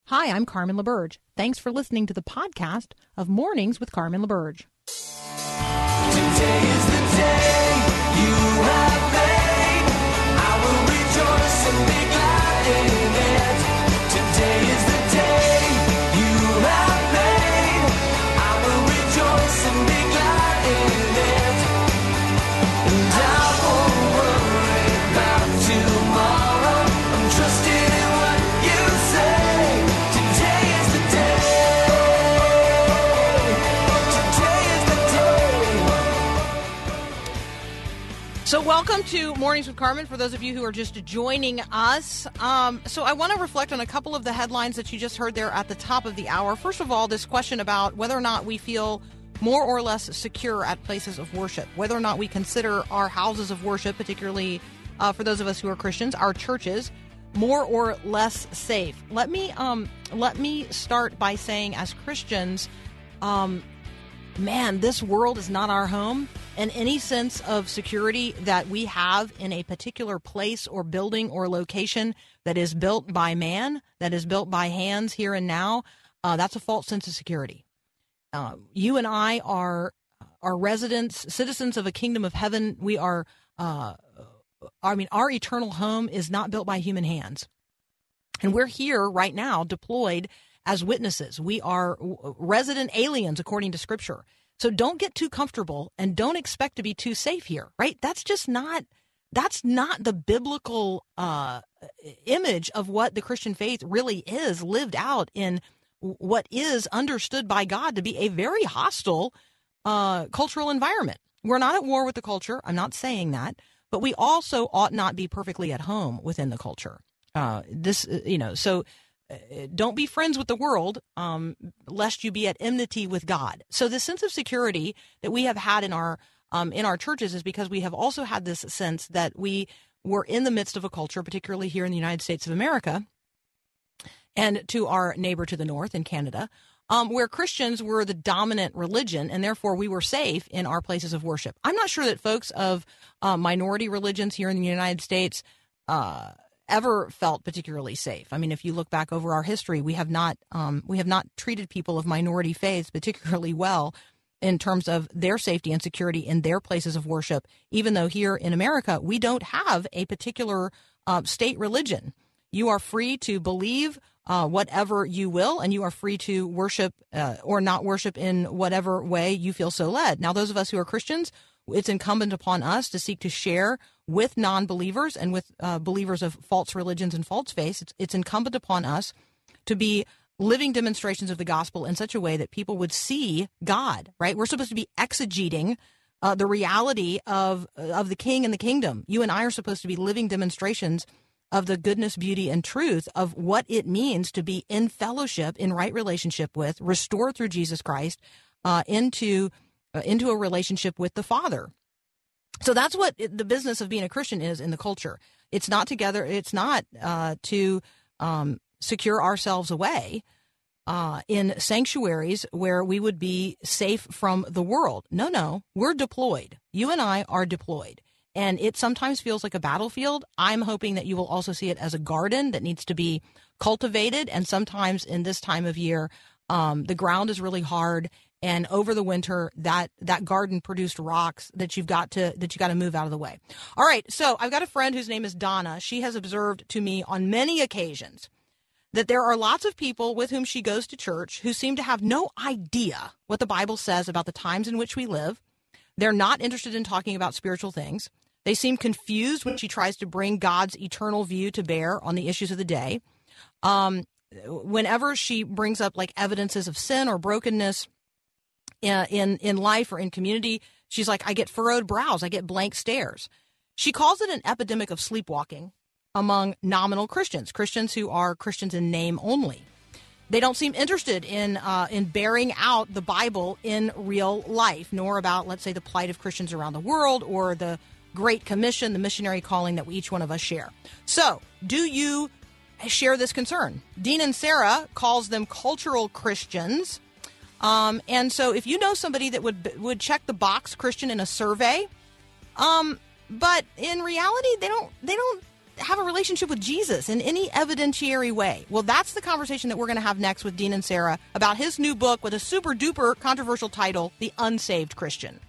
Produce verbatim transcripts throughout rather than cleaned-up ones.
Hi, I'm Carmen LaBerge. Thanks for listening to the podcast of Mornings with Carmen LaBerge. Today is the day you have made. I will rejoice and be glad in it. Today is the day you have made. I will rejoice and be glad in it. And I won't worry about tomorrow. I'm trusting in what you say. Today is the day. Today is the day. So welcome to Mornings with Carmen, for those of you who are just joining us. Um, so I want to reflect on a couple of the headlines that you just heard there at the top of the hour. First of all, this question about whether or not we feel more or less secure at places of worship, whether or not we consider our houses of worship, particularly uh, for those of us who are Christians, our churches, more or less safe. Let me um, let me start by saying, as Christians, um, man, this world is not our home. And any sense of security that we have in a particular place or building or location that is built by man, that is built by hands here and now, uh, that's a false sense of security. Uh, you and I are are residents, citizens of a kingdom of heaven. We are, uh, I mean, our eternal home is not built by human hands. And we're here right now deployed as witnesses. We are resident aliens, according to Scripture. So don't get too comfortable and don't expect to be too safe here, right? That's just not, that's not the biblical uh, image of what the Christian faith really is lived out in what is understood by God to be a very hostile uh, cultural environment. We're not at war with the culture. I'm not saying that, but we also ought not be perfectly at home within the culture. Uh, this, you know, so don't be friends with the world, um, lest you be at enmity with God. So the sense of security that we have had in our um, in our churches is because we have also had this sense that we were in the midst of a culture, particularly here in the United States of America, and to our neighbor to the north in Canada, um, where Christians were the dominant religion, and therefore we were safe in our places of worship. I'm not sure that folks of uh, minority religions here in the United States uh ever felt particularly safe. I mean, if you look back over our history, we have not um, we have not treated people of minority faiths particularly well in terms of their safety and security in their places of worship, even though here in America, we don't have a particular uh, state religion. You are free to believe uh, whatever you will, and you are free to worship uh, or not worship in whatever way you feel so led. Now, those of us who are Christians, it's incumbent upon us to seek to share with non-believers and with uh, believers of false religions and false faiths. It's, it's incumbent upon us to be living demonstrations of the gospel in such a way that people would see God, right? We're supposed to be exegeting uh, the reality of, of the king and the kingdom. You and I are supposed to be living demonstrations of the goodness, beauty, and truth of what it means to be in fellowship, in right relationship with, restored through Jesus Christ uh, into uh, into a relationship with the Father. So that's what the business of being a Christian is in the culture. It's not together. It's not uh, to um, secure ourselves away uh, in sanctuaries where we would be safe from the world. No, no, we're deployed. You and I are deployed. And it sometimes feels like a battlefield. I'm hoping that you will also see it as a garden that needs to be cultivated. And sometimes in this time of year, um, the ground is really hard. And over the winter, that that garden produced rocks that you've got to that you got to move out of the way. All right. So I've got a friend whose name is Donna. She has observed to me on many occasions that there are lots of people with whom she goes to church who seem to have no idea what the Bible says about the times in which we live. They're not interested in talking about spiritual things. They seem confused when she tries to bring God's eternal view to bear on the issues of the day. Um, whenever she brings up like evidences of sin or brokenness in, in in life or in community, she's like, I get furrowed brows, I get blank stares. She calls it an epidemic of sleepwalking among nominal Christians, Christians who are Christians in name only. They don't seem interested in uh, in bearing out the Bible in real life, nor about, let's say, the plight of Christians around the world or the Great Commission, the missionary calling that we, each one of us share. So, do you share this concern? Dean and Sarah calls them cultural Christians. Um, and so if you know somebody that would would check the box Christian in a survey, um, but in reality, they don't they don't have a relationship with Jesus in any evidentiary way? Well, that's the conversation that we're going to have next with Dean Inserra about his new book with a super duper controversial title, The Unsaved Christian.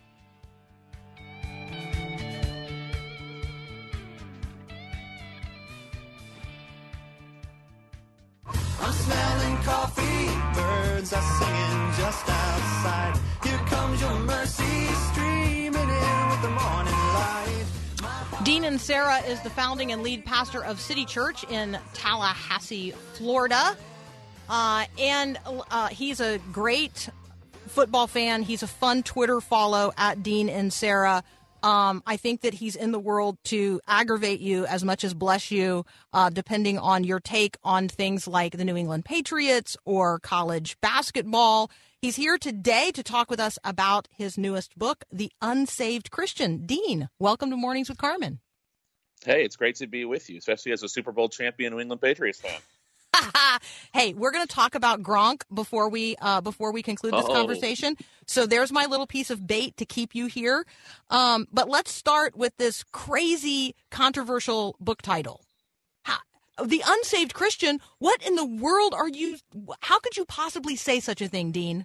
I'm smelling coffee, birds are singing just outside. Here comes your mercy, streaming in with the morning light. Dean Inserra is the founding and lead pastor of City Church in Tallahassee, Florida. Uh, and uh, he's a great football fan. He's a fun Twitter follow at Dean Inserra. Um, I think that he's in the world to aggravate you as much as bless you, uh, depending on your take on things like the New England Patriots or college basketball. He's here today to talk with us about his newest book, The Unsaved Christian. Dean, welcome to Mornings with Carmen. Hey, it's great to be with you, especially as a Super Bowl champion New England Patriots fan. Hey, we're going to talk about Gronk before we uh, before we conclude this oh. conversation. So there's my little piece of bait to keep you here. Um, but let's start with this crazy, controversial book title. How, The Unsaved Christian. What in the world are you? How could you possibly say such a thing, Dean?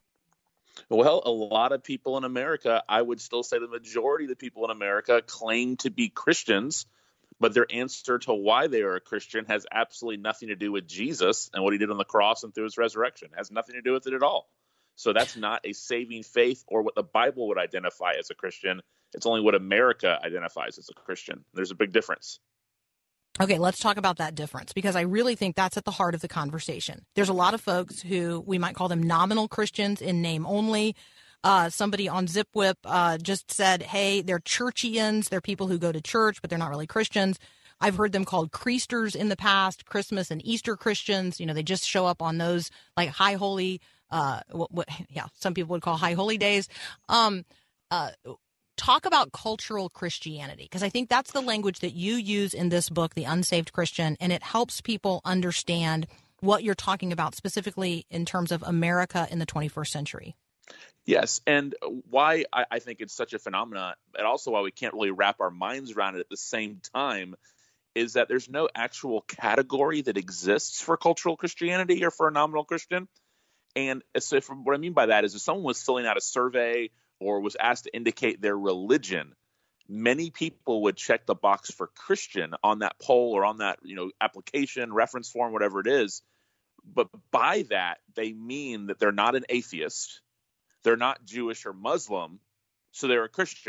Well, a lot of people in America, I would still say the majority of the people in America claim to be Christians, but their answer to why they are a Christian has absolutely nothing to do with Jesus and what he did on the cross and through his resurrection. It has nothing to do with it at all. So that's not a saving faith or what the Bible would identify as a Christian. It's only what America identifies as a Christian. There's a big difference. Okay, let's talk about that difference, because I really think that's at the heart of the conversation. There's a lot of folks who we might call them nominal Christians in name only. Uh, somebody on ZipWhip uh, just said, hey, they're churchians. They're people who go to church, but they're not really Christians. I've heard them called Creasters in the past, Christmas and Easter Christians. You know, they just show up on those like high holy, uh, what, what, yeah, some people would call high holy days. Um, uh, talk about cultural Christianity, because I think that's the language that you use in this book, The Unsaved Christian, and it helps people understand what you're talking about specifically in terms of America in the twenty-first century. Yes, and why I, I think it's such a phenomenon, and also why we can't really wrap our minds around it at the same time, is that there's no actual category that exists for cultural Christianity or for a nominal Christian. And so if, what I mean by that is if someone was filling out a survey or was asked to indicate their religion, many people would check the box for Christian on that poll or on that, you know, application, reference form, whatever it is. But by that, they mean that they're not an atheist. They're not Jewish or Muslim, so they're a Christian.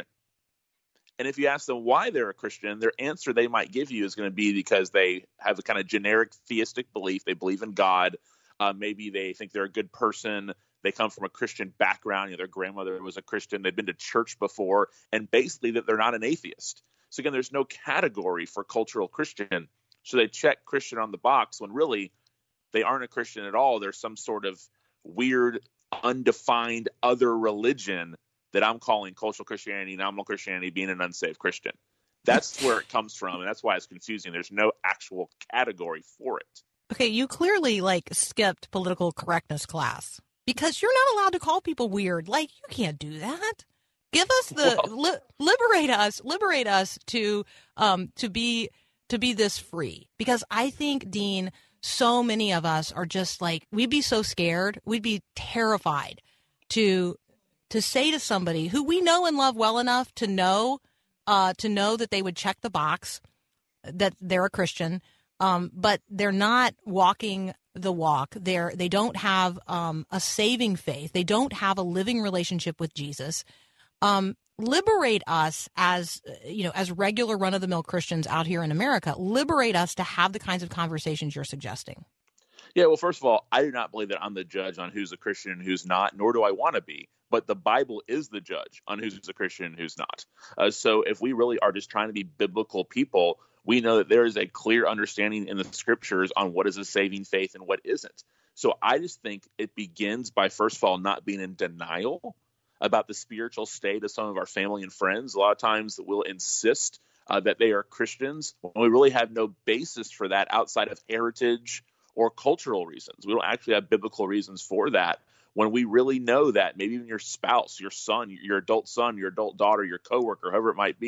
And if you ask them why they're a Christian, their answer they might give you is going to be because they have a kind of generic theistic belief. They believe in God. Uh, maybe they think they're a good person. They come from a Christian background. You know, their grandmother was a Christian. They've been to church before. And basically that they're not an atheist. So again, there's no category for cultural Christian. So they check Christian on the box when really they aren't a Christian at all. There's some sort of weird, undefined other religion that I'm calling cultural Christianity, nominal Christianity, being an unsaved Christian. That's where it comes from, and that's why it's confusing. There's no actual category for it. Okay, you clearly, like, skipped political correctness class, because you're not allowed to call people weird. Like, you can't do that. Give us the well, li- liberate us, liberate us to um to be to be this free. Because I think, Dean, so many of us are just like, we'd be so scared, we'd be terrified to to say to somebody who we know and love well enough to know uh, to know that they would check the box, that they're a Christian, um, but they're not walking the walk. They're they don't have um, a saving faith. They don't have a living relationship with Jesus. Um, liberate us as you know, as regular run-of-the-mill Christians out here in America. Liberate us to have the kinds of conversations you're suggesting. Yeah, well, first of all, I do not believe that I'm the judge on who's a Christian and who's not, nor do I want to be. But the Bible is the judge on who's a Christian and who's not. Uh, so if we really are just trying to be biblical people, we know that there is a clear understanding in the scriptures on what is a saving faith and what isn't. So I just think it begins by, first of all, not being in denial about the spiritual state of some of our family and friends. A lot of times we'll insist uh, that they are Christians when we really have no basis for that outside of heritage or cultural reasons. We don't actually have biblical reasons for that. When we really know that maybe even your spouse, your son, your adult son, your adult daughter, your coworker, whoever it might be,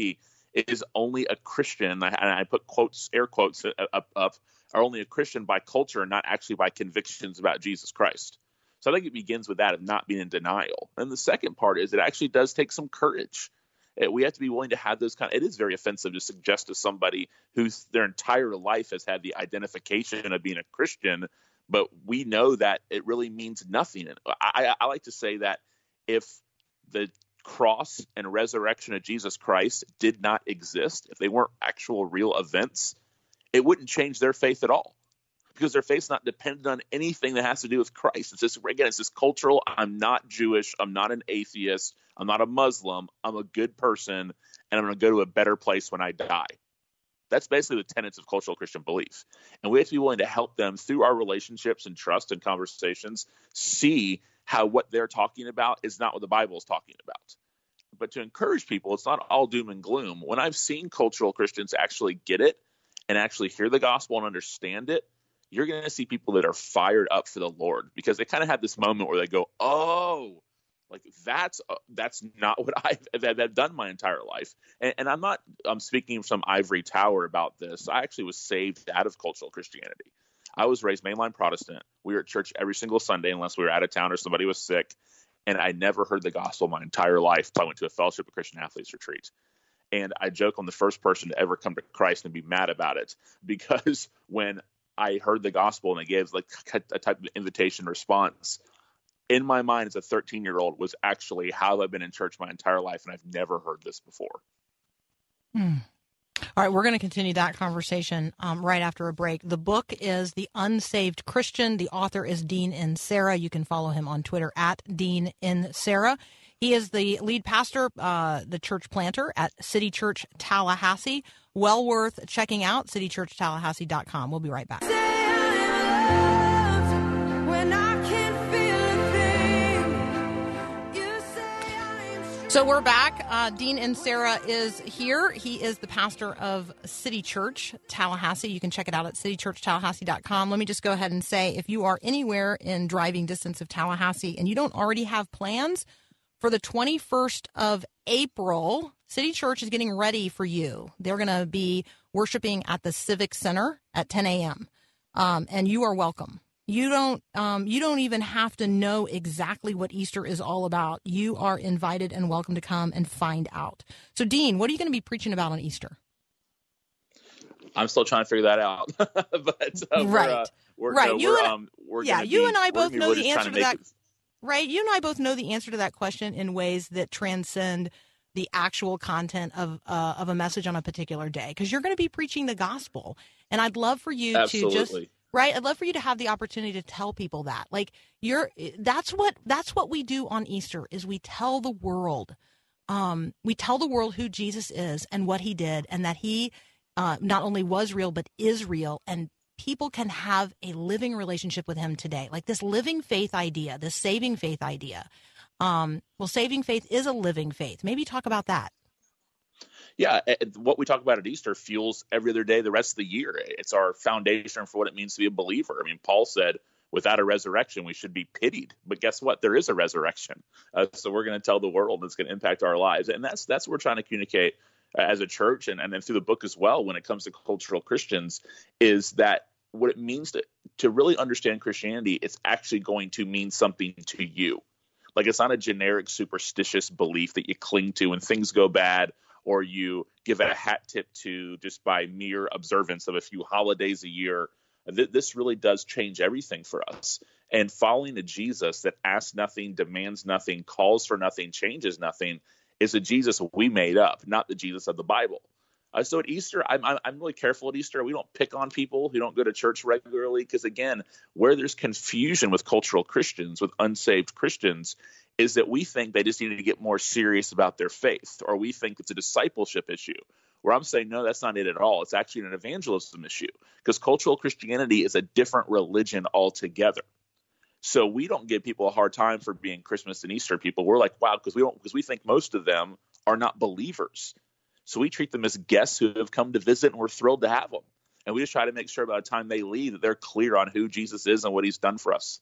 is only a Christian, and I, and I put quotes, air quotes up, up, are only a Christian by culture and not actually by convictions about Jesus Christ. So I think it begins with that of not being in denial. And the second part is it actually does take some courage. It, we have to be willing to have those kind of, it is very offensive to suggest to somebody who's their entire life has had the identification of being a Christian, but we know that it really means nothing. And I, I like to say that if the cross and resurrection of Jesus Christ did not exist, if they weren't actual real events, it wouldn't change their faith at all, because their faith's not dependent on anything that has to do with Christ. It's just, again, it's this cultural, I'm not Jewish, I'm not an atheist, I'm not a Muslim, I'm a good person, and I'm going to go to a better place when I die. That's basically the tenets of cultural Christian belief. And we have to be willing to help them through our relationships and trust and conversations see how what they're talking about is not what the Bible is talking about. But to encourage people, it's not all doom and gloom. When I've seen cultural Christians actually get it and actually hear the gospel and understand it, you're going to see people that are fired up for the Lord, because they kind of have this moment where they go, oh, like that's uh, that's not what I've, I've done my entire life. And, and I'm not I'm speaking from ivory tower about this. I actually was saved out of cultural Christianity. I was raised mainline Protestant. We were at church every single Sunday unless we were out of town or somebody was sick. And I never heard the gospel my entire life until I went to a Fellowship of Christian Athletes retreat. And I joke I'm the first person to ever come to Christ and be mad about it, because when I heard the gospel and they gave like a type of invitation response, in my mind as a thirteen-year-old was actually how I've been in church my entire life, and I've never heard this before. Hmm. All right, we're going to continue that conversation um, right after a break. The book is The Unsaved Christian. The author is Dean Inserra. You can follow him on Twitter at Dean Inserra. He is the lead pastor, uh, the church planter at City Church Tallahassee. Well worth checking out, city church tallahassee dot com. We'll be right back. So we're back. Uh, Dean Inserra is here. He is the pastor of City Church Tallahassee. You can check it out at city church tallahassee dot com. Let me just go ahead and say, if you are anywhere in driving distance of Tallahassee and you don't already have plans for the twenty-first of April, City Church is getting ready for you. They're going to be worshiping at the Civic Center at ten a.m., um, and you are welcome. You don't um, you don't even have to know exactly what Easter is all about. You are invited and welcome to come and find out. So, Dean, what are you going to be preaching about on Easter? I'm still trying to figure that out. but uh, right, we're, uh, we're, right. Uh, you we're, and, um, we're yeah, you be, and I both know really the answer to, to that. It... Right, you and I both know the answer to that question in ways that transcend the actual content of uh, of a message on a particular day, because you're going to be preaching the gospel, and I'd love for you Absolutely. to just. Right. I'd love for you to have the opportunity to tell people that, like, you're, that's what, that's what we do on Easter is we tell the world, um, we tell the world who Jesus is and what he did, and that he, uh, not only was real, but is real. And people can have a living relationship with him today. Like this living faith idea, this saving faith idea. Um, well, saving faith is a living faith. Maybe talk about that. Yeah, what we talk about at Easter fuels every other day the rest of the year. It's our foundation for what it means to be a believer. I mean, Paul said, without a resurrection, we should be pitied. But guess what? There is a resurrection. Uh, so we're going to tell the world it's going to impact our lives. And that's that's what we're trying to communicate uh, as a church, and, and then through the book as well when it comes to cultural Christians, is that what it means to, to really understand Christianity, it's actually going to mean something to you. Like, it's not a generic superstitious belief that you cling to when things go bad, or you give a hat tip to just by mere observance of a few holidays a year. Th- this really does change everything for us. And following a Jesus that asks nothing, demands nothing, calls for nothing, changes nothing, is a Jesus we made up, not the Jesus of the Bible. Uh, so at Easter, I'm, I'm I'm really careful at Easter. We don't pick on people who don't go to church regularly, because, again, where there's confusion with cultural Christians, with unsaved Christians, is that we think they just need to get more serious about their faith, or we think it's a discipleship issue, where I'm saying, no, that's not it at all. It's actually an evangelism issue, because cultural Christianity is a different religion altogether. So we don't give people a hard time for being Christmas and Easter people. We're like, wow, because we don't because we think most of them are not believers. So we treat them as guests who have come to visit, and we're thrilled to have them. And we just try to make sure by the time they leave that they're clear on who Jesus is and what he's done for us.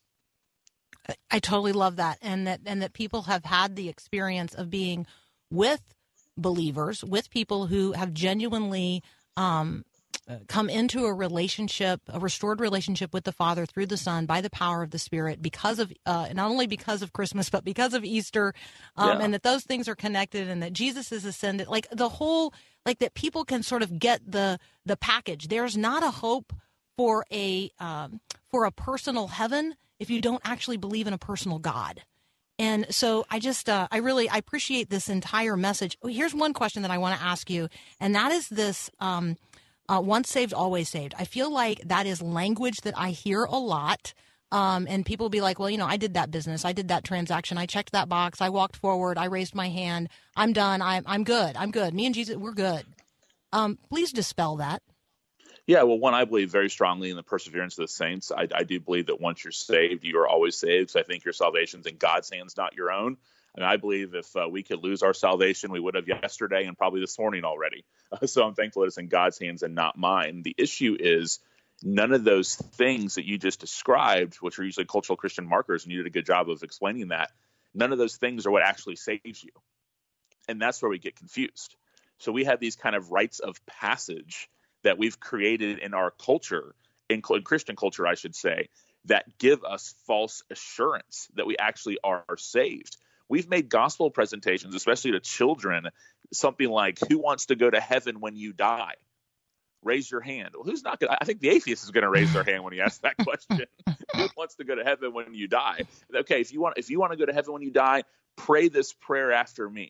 I totally love that. And that, and that people have had the experience of being with believers, with people who have genuinely um, come into a relationship, a restored relationship with the Father through the Son by the power of the Spirit because of, uh, not only because of Christmas, but because of Easter, um, Yeah. and that those things are connected and that Jesus is ascended, like the whole, like that people can sort of get the, the package. There's not a hope for a, um, for a personal heaven if you don't actually believe in a personal God. And so I just, uh, I really, I appreciate this entire message. Oh, here's one question that I want to ask you, and that is this, um, uh, once saved, always saved. I feel like that is language that I hear a lot. Um, and people will be like, well, you know, I did that business. I did that transaction. I checked that box. I walked forward. I raised my hand. I'm done. I'm, I'm good. I'm good. Me and Jesus, we're good. Um, please dispel that. Yeah, well, one, I believe very strongly in the perseverance of the saints. I, I do believe that once you're saved, you are always saved. So I think your salvation's in God's hands, not your own. And I believe if uh, we could lose our salvation, we would have yesterday and probably this morning already. Uh, so I'm thankful that it's in God's hands and not mine. The issue is none of those things that you just described, which are usually cultural Christian markers, and you did a good job of explaining that, none of those things are what actually saves you. And that's where we get confused. So we have these kind of rites of passage that we've created in our culture, in, in Christian culture, I should say, that give us false assurance that we actually are, are saved. We've made gospel presentations, especially to children, something like, who wants to go to heaven when you die? Raise your hand. Well, who's not going to? I think the atheist is going to raise their hand when you ask that question. Who wants to go to heaven when you die? Okay, if you want, if you want to go to heaven when you die, pray this prayer after me.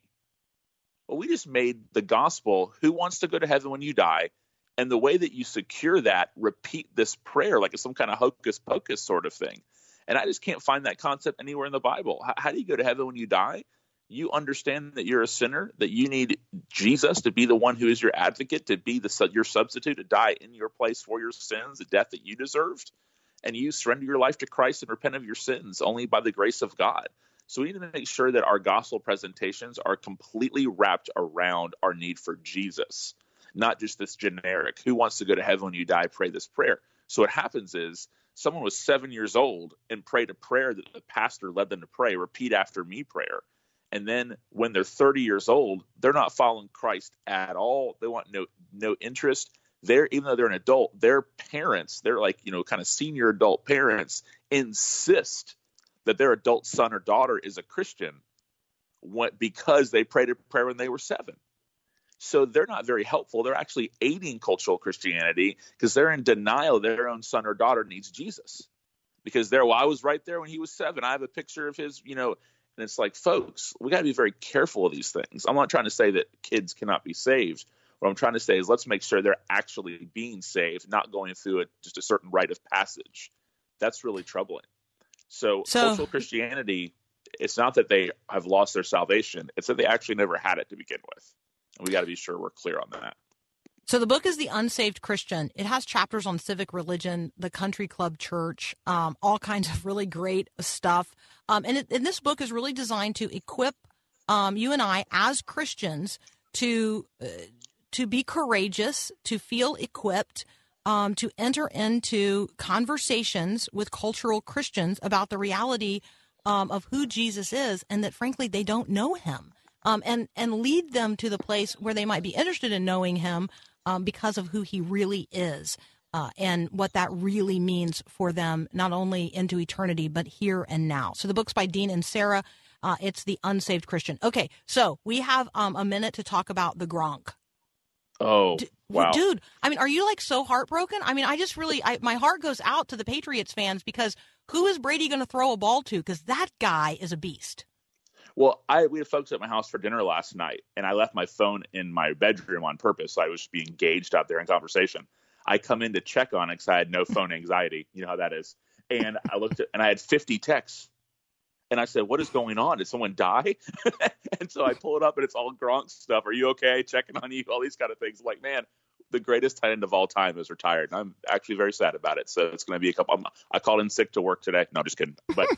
Well, we just made the gospel, who wants to go to heaven when you die? And the way that you secure that, repeat this prayer like it's some kind of hocus pocus sort of thing. And I just can't find that concept anywhere in the Bible. How, how do you go to heaven when you die? You understand that you're a sinner, that you need Jesus to be the one who is your advocate, to be the your substitute, to die in your place for your sins, the death that you deserved. And you surrender your life to Christ and repent of your sins only by the grace of God. So we need to make sure that our gospel presentations are completely wrapped around our need for Jesus. Not just this generic, who wants to go to heaven when you die, pray this prayer. So what happens is someone was seven years old and prayed a prayer that the pastor led them to pray, repeat after me prayer. And then when they're thirty years old, they're not following Christ at all. They want no no interest. They're, even though they're an adult, their parents, they're like, you know, kind of senior adult parents, insist that their adult son or daughter is a Christian what, because they prayed a prayer when they were seven. So they're not very helpful. They're actually aiding cultural Christianity because they're in denial their own son or daughter needs Jesus. Because they're, well, I was right there when he was seven. I have a picture of his, you know, and it's like, folks, we got to be very careful of these things. I'm not trying to say that kids cannot be saved. What I'm trying to say is let's make sure they're actually being saved, not going through it just a certain rite of passage. That's really troubling. So, so cultural Christianity, it's not that they have lost their salvation. It's that they actually never had it to begin with. And we got to be sure we're clear on that. So the book is The Unsaved Christian. It has chapters on civic religion, the country club church, um, all kinds of really great stuff. Um, and, it, and this book is really designed to equip um, you and I as Christians to uh, to be courageous, to feel equipped, um, to enter into conversations with cultural Christians about the reality um, of who Jesus is, and that, frankly, they don't know him. Um, and, and lead them to the place where they might be interested in knowing him um, because of who he really is uh, and what that really means for them, not only into eternity, but here and now. So the book's by Dean and Sarah. Uh, it's The Unsaved Christian. Okay, so we have um, a minute to talk about the Gronk. Oh, D- wow. Dude, I mean, are you like so heartbroken? I mean, I just really, I, my heart goes out to the Patriots fans because who is Brady going to throw a ball to? Because that guy is a beast. Well, I we had folks at my house for dinner last night, and I left my phone in my bedroom on purpose. So I was being engaged out there in conversation. I come in to check on it because I had no phone anxiety. You know how that is. And I looked at, and I had fifty texts. And I said, what is going on? Did someone die? And so I pull it up, and it's all Gronk stuff. Are you okay? Checking on you, all these kind of things. I'm like, man, the greatest tight end of all time is retired. And I'm actually very sad about it. So it's going to be a couple. I'm, I called in sick to work today. No, just kidding. But,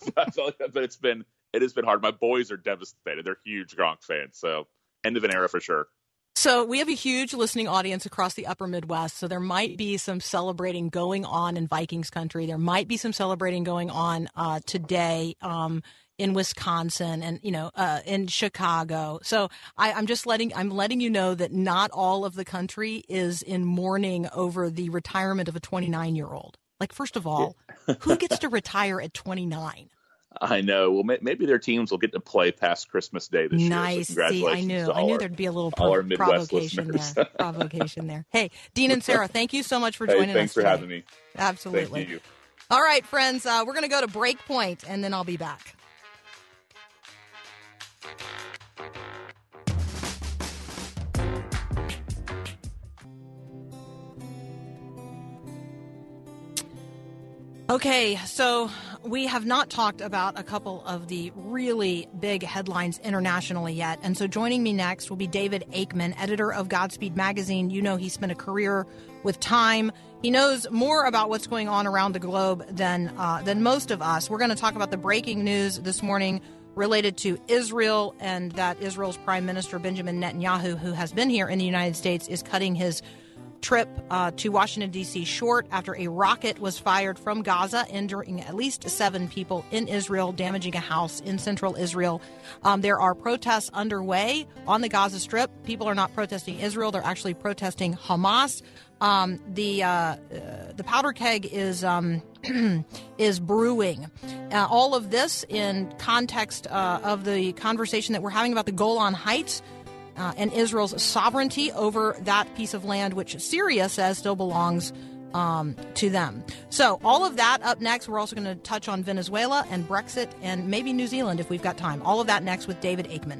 but it's been it has been hard. My boys are devastated. They're huge Gronk fans. So end of an era for sure. So we have a huge listening audience across the upper Midwest. So there might be some celebrating going on in Vikings country. There might be some celebrating going on uh, today um, in Wisconsin and, you know, uh, in Chicago. So I, I'm just letting I'm letting you know that not all of the country is in mourning over the retirement of a twenty-nine-year-old. Like, first of all, who gets to retire at twenty-nine? I know. Well, may- maybe their teams will get to play past Christmas Day this Nice. year. So congratulations See, I knew. to all I knew our, there'd be a little all pro- our Midwest provocation listeners. there. Provocation there. Hey, Dean and Sarah, thank you so much for Hey, joining thanks us for today. having me. Absolutely. Thank you. All right, friends, uh, we're going to go to break point, and then I'll be back. Okay, so we have not talked about a couple of the really big headlines internationally yet. And so joining me next will be David Aikman, editor of Godspeed Magazine. You know, he spent a career with Time. He knows more about what's going on around the globe than uh, than most of us. We're going to talk about the breaking news this morning related to Israel, and that Israel's Prime Minister Benjamin Netanyahu, who has been here in the United States, is cutting his trip uh, to Washington, D C short after a rocket was fired from Gaza, injuring at least seven people in Israel, damaging a house in central Israel. Um, there are protests underway on the Gaza Strip. People are not protesting Israel. They're actually protesting Hamas. Um, the uh, uh, the powder keg is um, is brewing. Uh, all of this in context uh, of the conversation that we're having about the Golan Heights, Uh, and Israel's sovereignty over that piece of land, which Syria says still belongs um, to them. So all of that up next. We're also going to touch on Venezuela and Brexit and maybe New Zealand if we've got time. All of that next with David Aikman.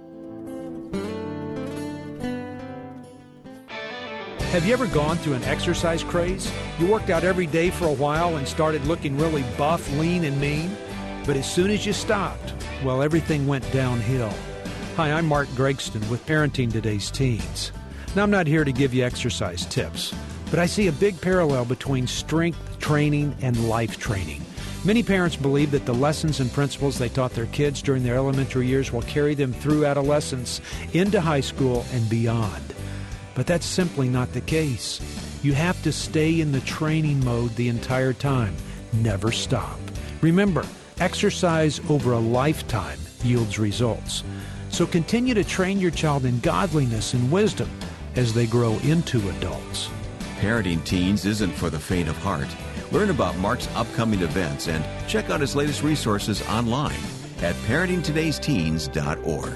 Have you ever gone through an exercise craze? You worked out every day for a while and started looking really buff, lean, and mean. But as soon as you stopped, well, everything went downhill. Hi, I'm Mark Gregston with Parenting Today's Teens. Now, I'm not here to give you exercise tips, but I see a big parallel between strength training and life training. Many parents believe that the lessons and principles they taught their kids during their elementary years will carry them through adolescence, into high school, and beyond. But that's simply not the case. You have to stay in the training mode the entire time. Never stop. Remember, exercise over a lifetime yields results. So continue to train your child in godliness and wisdom as they grow into adults. Parenting Teens isn't for the faint of heart. Learn about Mark's upcoming events and check out his latest resources online at parenting todays teens dot org.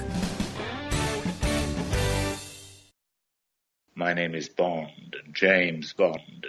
My name is Bond, James Bond.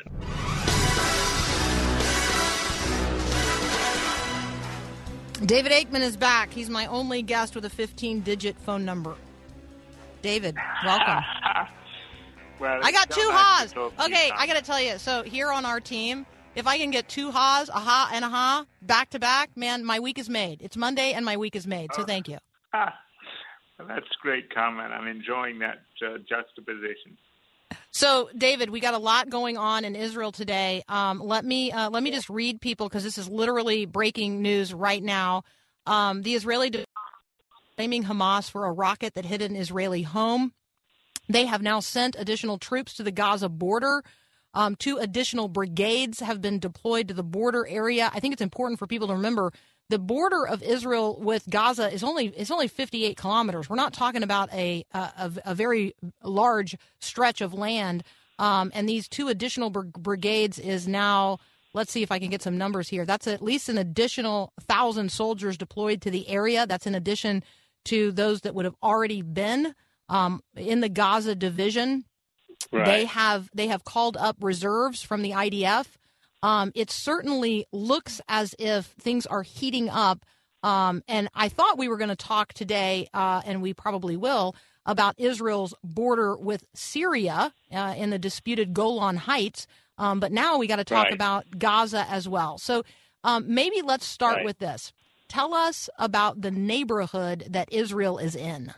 David Aikman is back. He's my only guest with a fifteen-digit phone number. David, welcome. Well, I got so two nice ha's. to talk to you, Okay, Tom. I got to tell you. So here on our team, if I can get two ha's, a ha and a ha, back to back, man, my week is made. It's Monday and my week is made. So thank you. Ah, well, that's a great comment. I'm enjoying that uh, juxtaposition. So, David, we got a lot going on in Israel today. Um, let me uh, let me just read people because this is literally breaking news right now. Um, the Israeli de- blaming Hamas for a rocket that hit an Israeli home. They have now sent additional troops to the Gaza border. Um, two additional brigades have been deployed to the border area. I think it's important for people to remember the border of Israel with Gaza is only is only fifty-eight kilometers. We're not talking about a a, a very large stretch of land. Um, and these two additional br- brigades is now, let's see if I can get some numbers here. That's at least an additional thousand soldiers deployed to the area. That's in addition to those that would have already been um, in the Gaza division. Right. They have they have called up reserves from the I D F. Um, it certainly looks as if things are heating up. Um, and I thought we were going to talk today, uh, and we probably will, about Israel's border with Syria uh, in the disputed Golan Heights. Um, but now we got to talk Right. about Gaza as well. So um, maybe let's start Right. with this. Tell us about the neighborhood that Israel is in.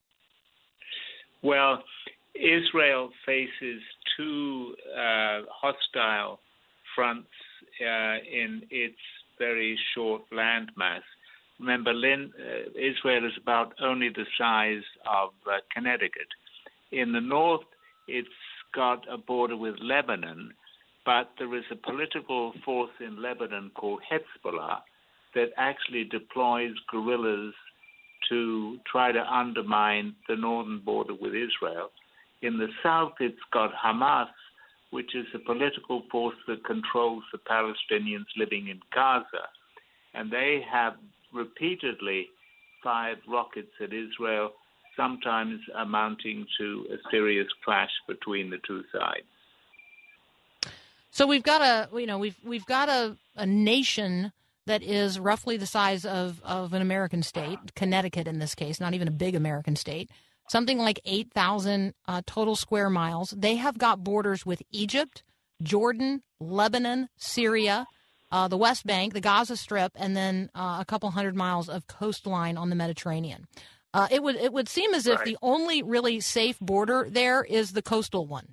Well, Israel faces two uh, hostile fronts uh, in its very short landmass. Remember, Lynn, uh, Israel is about only the size of uh, Connecticut. In the north, it's got a border with Lebanon, but there is a political force in Lebanon called Hezbollah that actually deploys guerrillas to try to undermine the northern border with Israel. In the south, it's got Hamas, which is a political force that controls the Palestinians living in Gaza. And they have repeatedly fired rockets at Israel, sometimes amounting to a serious clash between the two sides. So we've got a, you know, we've we've got a, a nation that is roughly the size of, of an American state, Connecticut in this case, not even a big American state, something like eight thousand uh, total square miles. They have got borders with Egypt, Jordan, Lebanon, Syria, uh, the West Bank, the Gaza Strip, and then uh, a couple hundred miles of coastline on the Mediterranean. Uh, it would it would seem as if Right. the only really safe border there is the coastal one.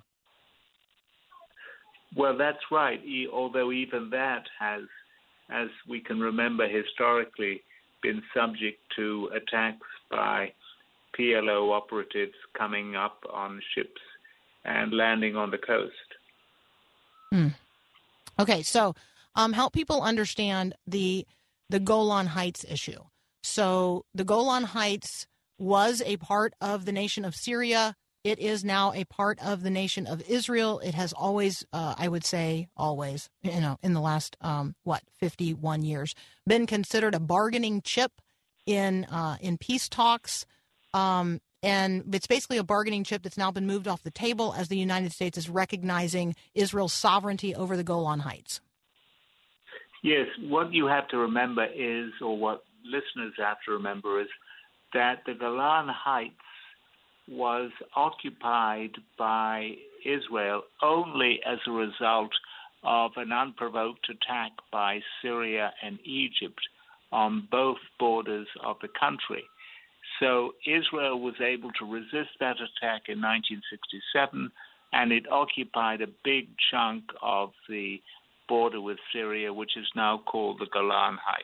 Well, that's right, e- although even that has, as we can remember historically, been subject to attacks by P L O operatives coming up on ships and landing on the coast. Hmm. Okay, so um, help people understand the the Golan Heights issue. So the Golan Heights was a part of the nation of Syria. It is now a part of the nation of Israel. It has always, uh, I would say always, you know, in the last, um, what, fifty-one years, been considered a bargaining chip in uh, in peace talks. Um, and it's basically a bargaining chip that's now been moved off the table as the United States is recognizing Israel's sovereignty over the Golan Heights. Yes, what you have to remember is, or what listeners have to remember is, that the Golan Heights was occupied by Israel only as a result of an unprovoked attack by Syria and Egypt on both borders of the country. So Israel was able to resist that attack in nineteen sixty-seven, and it occupied a big chunk of the border with Syria, which is now called the Golan Heights.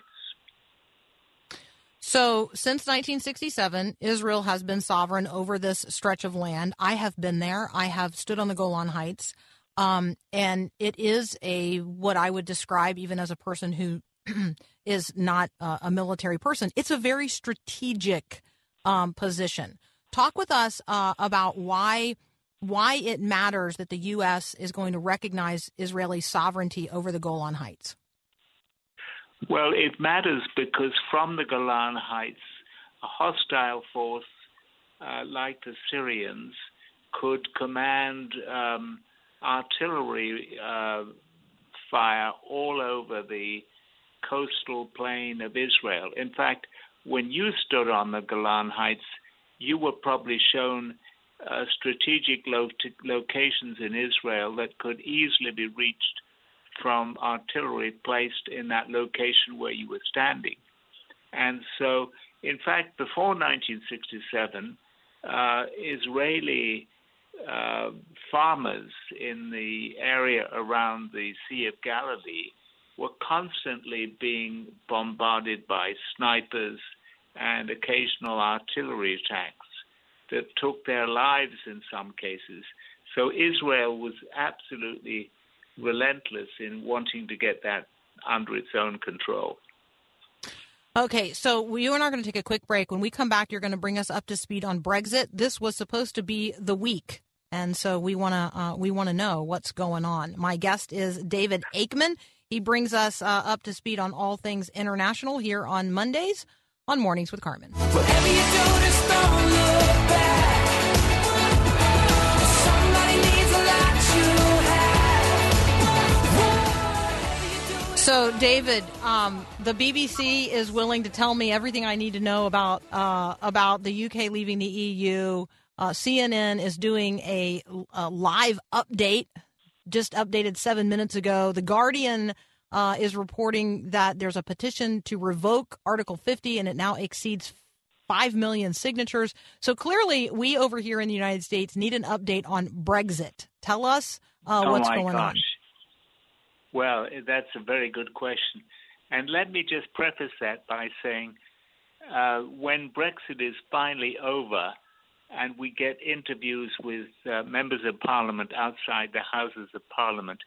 So since nineteen sixty-seven, Israel has been sovereign over this stretch of land. I have been there. I have stood on the Golan Heights. Um, and it is a, what I would describe even as a person who is not uh, a military person, it's a very strategic um, position. Talk with us uh, about why why it matters that the U S is going to recognize Israeli sovereignty over the Golan Heights. Well, it matters because from the Golan Heights, a hostile force uh, like the Syrians could command um, artillery uh, fire all over the coastal plain of Israel. In fact, when you stood on the Golan Heights, you were probably shown uh, strategic lo- locations in Israel that could easily be reached from artillery placed in that location where you were standing. And so, in fact, before nineteen sixty-seven, uh, Israeli uh, farmers in the area around the Sea of Galilee were constantly being bombarded by snipers and occasional artillery attacks that took their lives in some cases. So Israel was absolutely relentless in wanting to get that under its own control. Okay, so you and I are going to take a quick break. When we come back, you're going to bring us up to speed on Brexit. This was supposed to be the week, and so we want to uh, we want to know what's going on. My guest is David Aikman. He brings us uh, up to speed on all things international here on Mondays on Mornings with Carmen. Whatever you do, just don't look back. Somebody needs a lot you have. So, David, um, the B B C is willing to tell me everything I need to know about uh, about the U K leaving the E U. Uh, C N N is doing a, a live update, just updated seven minutes ago. The Guardian uh, is reporting that there's a petition to revoke Article fifty, and it now exceeds five million signatures. So clearly, we over here in the United States need an update on Brexit. Tell us uh, oh what's my going gosh. on. Well, that's a very good question. And let me just preface that by saying uh, when Brexit is finally over and we get interviews with uh, members of Parliament outside the Houses of Parliament,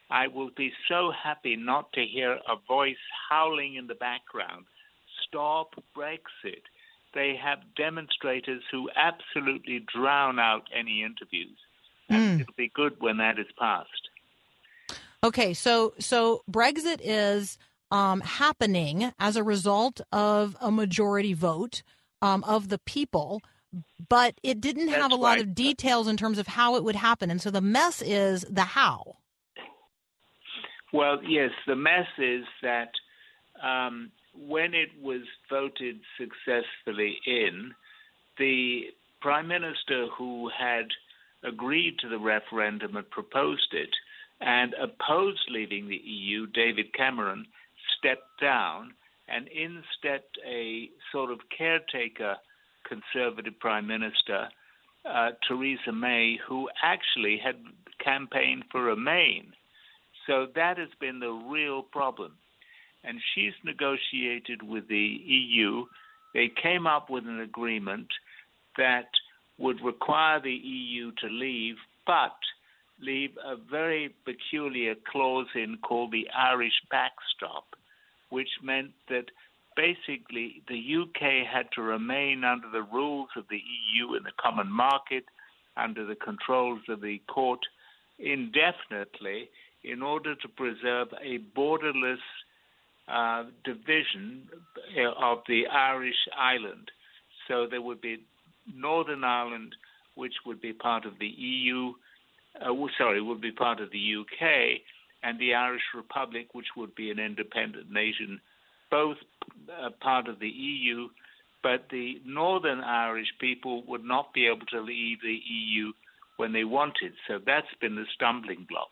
I will be so happy not to hear a voice howling in the background, "Stop Brexit." They have demonstrators who absolutely drown out any interviews. And Mm. it'll be good when that is passed. Okay, so so Brexit is um, happening as a result of a majority vote um, of the people, but it didn't have That's a lot right. of details in terms of how it would happen. And so the mess is the how. Well, yes, the mess is that um, when it was voted successfully in, the Prime Minister who had agreed to the referendum and proposed it and opposed leaving the E U, David Cameron, stepped down, and in stepped a sort of caretaker Conservative Prime Minister, uh, Theresa May, who actually had campaigned for Remain. So that has been the real problem. And she's negotiated with the E U. They came up with an agreement that would require the E U to leave, but leave a very peculiar clause in called the Irish backstop, which meant that basically the U K had to remain under the rules of the E U in the common market, under the controls of the court indefinitely, in order to preserve a borderless uh, division of the Irish island. So there would be Northern Ireland, which would be part of the E U, uh, sorry, would be part of the U K, and the Irish Republic, which would be an independent nation, both uh, part of the E U, but the Northern Irish people would not be able to leave the E U when they wanted. So that's been the stumbling block.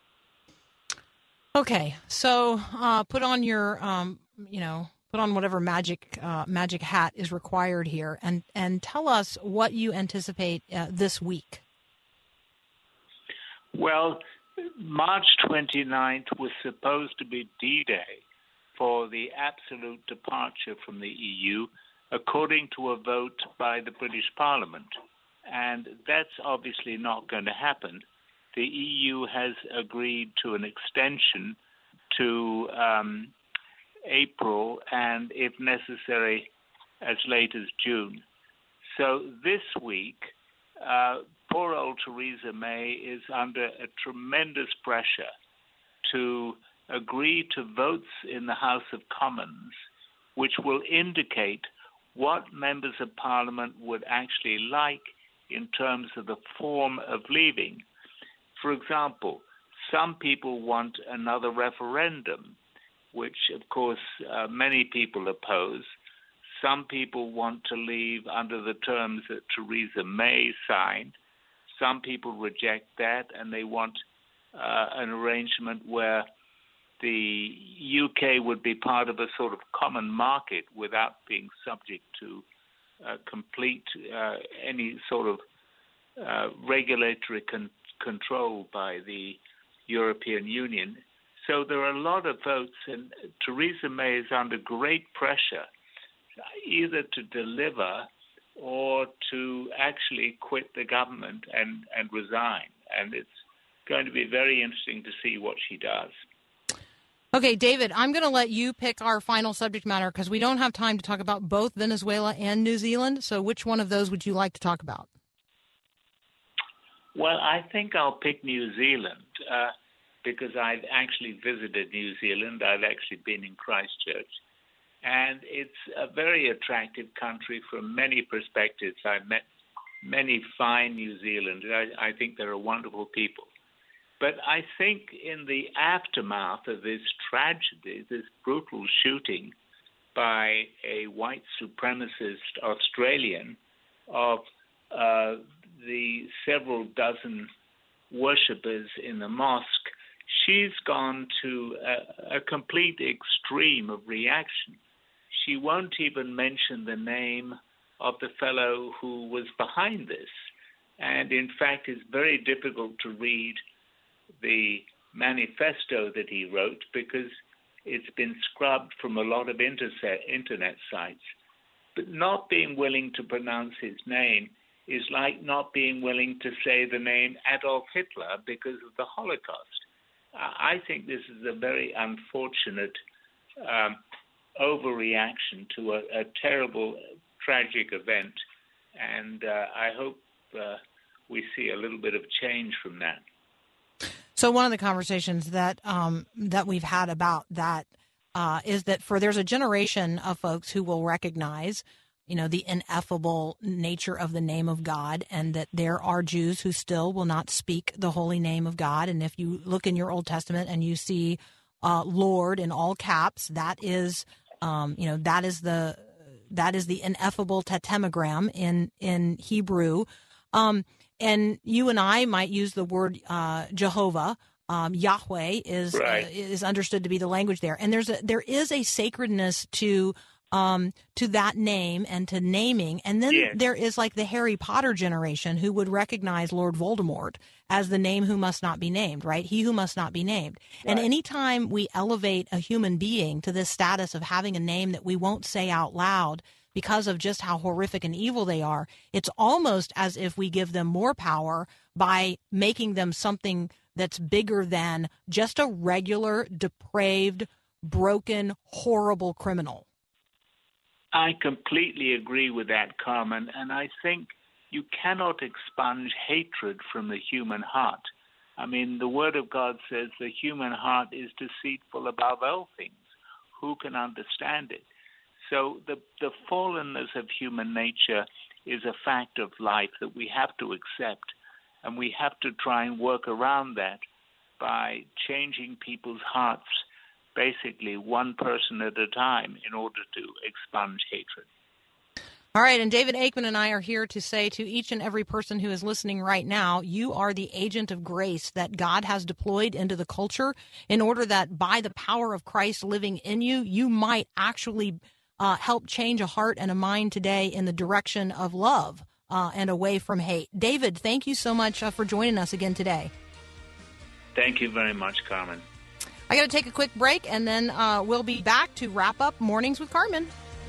Okay, so uh, put on your, um, you know, put on whatever magic uh, magic hat is required here, and and tell us what you anticipate uh, this week. Well, March twenty-ninth was supposed to be D-Day for the absolute departure from the E U, according to a vote by the British Parliament. And that's obviously not going to happen. The E U has agreed to an extension to um, April and, if necessary, as late as June. So this week, uh, poor old Theresa May is under a tremendous pressure to agree to votes in the House of Commons, which will indicate what members of Parliament would actually like in terms of the form of leaving. For example, some people want another referendum, which, of course, uh, many people oppose. Some people want to leave under the terms that Theresa May signed. Some people reject that, and they want uh, an arrangement where the U K would be part of a sort of common market without being subject to uh, complete uh, any sort of uh, regulatory con- control by the European Union. So there are a lot of votes, and Theresa May is under great pressure either to deliver or to actually quit the government and, and resign. And it's going to be very interesting to see what she does. Okay, David, I'm going to let you pick our final subject matter because we don't have time to talk about both Venezuela and New Zealand. So which one of those would you like to talk about? Well, I think I'll pick New Zealand uh, because I've actually visited New Zealand. I've actually been in Christchurch. And it's a very attractive country from many perspectives. I've met many fine New Zealanders. I, I think they're a wonderful people. But I think in the aftermath of this tragedy, this brutal shooting by a white supremacist Australian of uh, the several dozen worshippers in the mosque, she's gone to a, a complete extreme of reaction. She won't even mention the name of the fellow who was behind this. And in fact, it's very difficult to read the manifesto that he wrote because it's been scrubbed from a lot of internet, internet sites. But not being willing to pronounce his name is like not being willing to say the name Adolf Hitler because of the Holocaust. I think this is a very unfortunate um, overreaction to a, a terrible, tragic event, and uh, I hope uh, we see a little bit of change from that. So one of the conversations that um, that we've had about that uh, is that for there's a generation of folks who will recognize, you know, the ineffable nature of the name of God, and that there are Jews who still will not speak the holy name of God. And if you look in your Old Testament and you see uh, Lord in all caps, that is, um, you know, that is the that is the ineffable tetragram in in Hebrew. Um, and you and I might use the word uh, Jehovah. Um, Yahweh is right. uh, is understood to be the language there, and there's a, there is a sacredness to. Um, to that name and to naming. And then yes. there is like the Harry Potter generation who would recognize Lord Voldemort as the name who must not be named, right? He who must not be named. Right. And anytime we elevate a human being to this status of having a name that we won't say out loud because of just how horrific and evil they are, it's almost as if we give them more power by making them something that's bigger than just a regular, depraved, broken, horrible criminal. I completely agree with that, Carmen, and I think you cannot expunge hatred from the human heart. I mean, the Word of God says the human heart is deceitful above all things. Who can understand it? So the, the fallenness of human nature is a fact of life that we have to accept, and we have to try and work around that by changing people's hearts, basically one person at a time, in order to expunge hatred. All right, and David Aikman and I are here to say to each and every person who is listening right now, you are the agent of grace that God has deployed into the culture in order that by the power of Christ living in you, you might actually uh, help change a heart and a mind today in the direction of love uh, and away from hate. David, thank you so much uh, for joining us again today. Thank you very much, Carmen. I got to take a quick break, and then uh, we'll be back to wrap up Mornings with Carmen.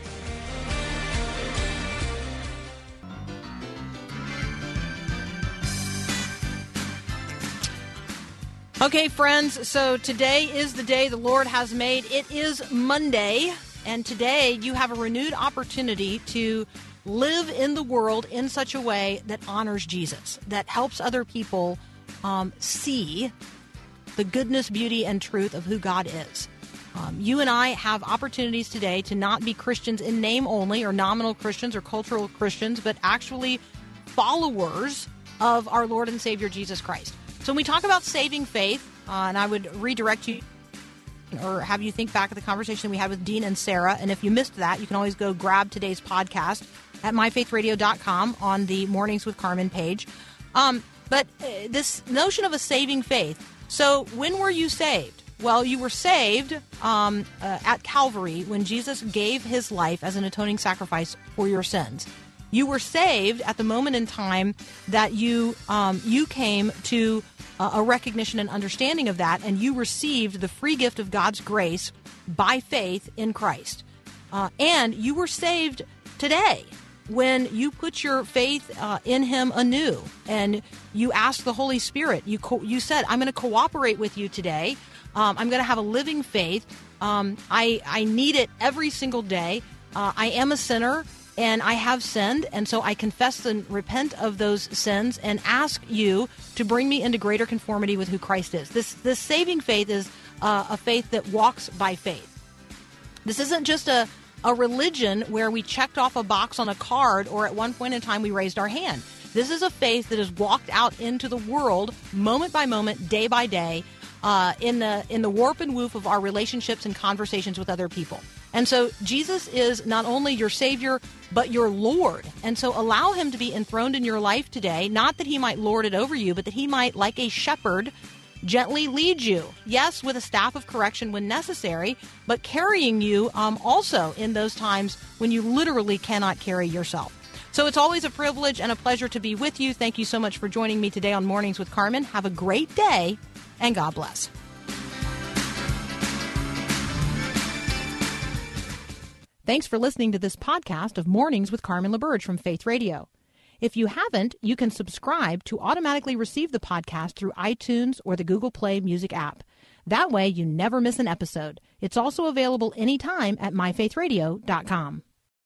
Okay, friends, so today is the day the Lord has made. It is Monday, and today you have a renewed opportunity to live in the world in such a way that honors Jesus, that helps other people um, see the goodness, beauty, and truth of who God is. Um, you and I have opportunities today to not be Christians in name only, or nominal Christians or cultural Christians, but actually followers of our Lord and Savior Jesus Christ. So when we talk about saving faith, uh, and I would redirect you or have you think back at the conversation we had with Dean and Sarah, and if you missed that, you can always go grab today's podcast at my faith radio dot com on the Mornings with Carmen page. Um, but uh, this notion of a saving faith, so when were you saved? Well, you were saved um, uh, at Calvary when Jesus gave his life as an atoning sacrifice for your sins. You were saved at the moment in time that you um, you came to uh, a recognition and understanding of that, and you received the free gift of God's grace by faith in Christ. Uh, and you were saved today when you put your faith uh, in him anew, and you asked the Holy Spirit. You co- you said, I'm going to cooperate with you today. Um, I'm going to have a living faith. Um, I, I need it every single day. Uh, I am a sinner, and I have sinned, and so I confess and repent of those sins and ask you to bring me into greater conformity with who Christ is. This, this saving faith is uh, a faith that walks by faith. This isn't just a a religion where we checked off a box on a card, or at one point in time we raised our hand. This is a faith that is walked out into the world moment by moment, day by day, uh, in the in the warp and woof of our relationships and conversations with other people. And so Jesus is not only your Savior, but your Lord. And so allow him to be enthroned in your life today, not that he might lord it over you, but that he might, like a shepherd, gently lead you, yes, with a staff of correction when necessary, but carrying you um, also in those times when you literally cannot carry yourself. So it's always a privilege and a pleasure to be with you. Thank you so much for joining me today on Mornings with Carmen. Have a great day, and God bless. Thanks for listening to this podcast of Mornings with Carmen LaBerge from Faith Radio. If you haven't, you can subscribe to automatically receive the podcast through iTunes or the Google Play Music app. That way you never miss an episode. It's also available anytime at my faith radio dot com.